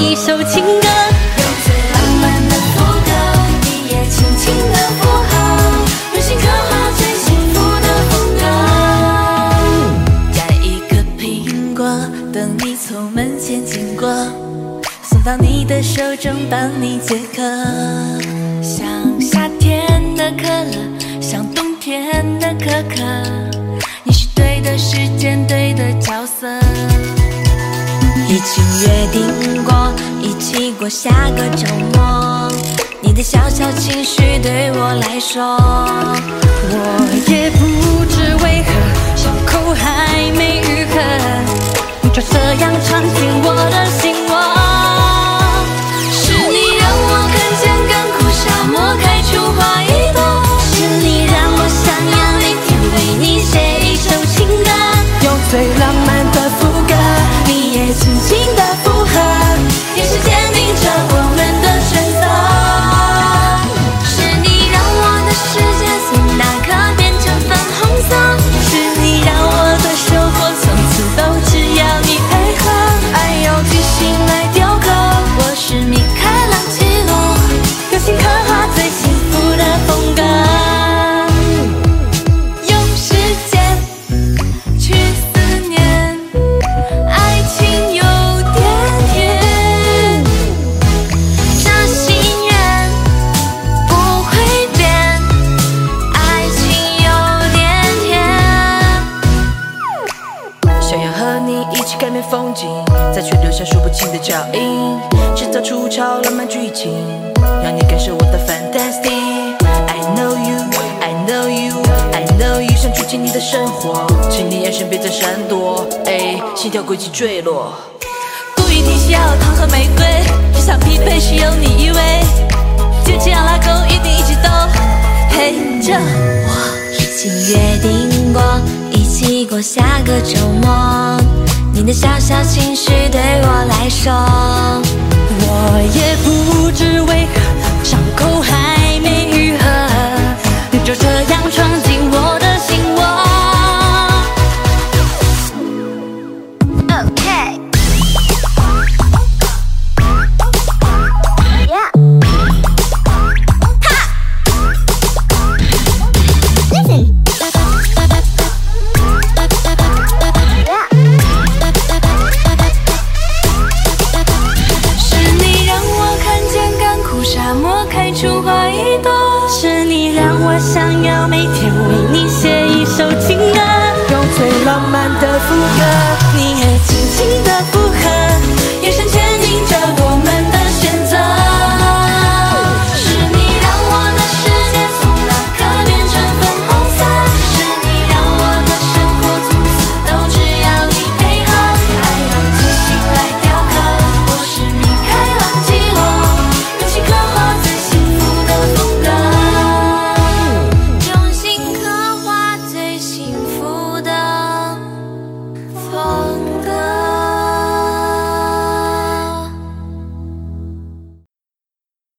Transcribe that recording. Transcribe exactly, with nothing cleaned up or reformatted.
一首情歌，用最浪漫的副歌，你也轻轻的附和，用心刻画最幸福的风格。摘一个苹果，等你从门前经过，送到你的手中，帮你解渴。像夏天的可乐，像冬天的可可，你是对的时间，对的角色。已经约定过，一起过下个周末。你的小小情绪对我来说，我也不知为何，伤口还没愈合，你就这样闯进我的心窝。是你让我看见干枯沙漠开出花一朵，是你让我想要每天为你写一首情歌，用最浪漫的副歌，你也轻轻的附和，也是坚定着我们的选择。是你让我的世界从那刻变成粉红色，是你让我的生活从此都只要你配合，爱用即兴来雕刻，我是米开朗基罗，用心刻画最幸福的风格。用时间去思念，爱情有点甜，这心愿不会变，爱情有点甜。想要和你一起改变风景，再去留下数不清的脚印，制造出超浪漫剧情，让你感受我的 fantastic。I know you, I know you, I know you， 想住进你的生活，请你眼神别再闪躲，哎，心跳轨迹坠落。故意提醒要糖和玫瑰，只想匹配是有你依偎，就这样拉钩，一定一直都陪着我。已经约定过，一起过下个周末。你的小小情绪对我来说，我也不知为何，伤口还没愈合，你就这样闯进我的心窝。Okay. Yeah. Ha. Listen. Yeah. 是你让我看见干枯沙漠开出花一朵，是你让我想要每天为你写一首情歌，用最浪漫的副歌，你也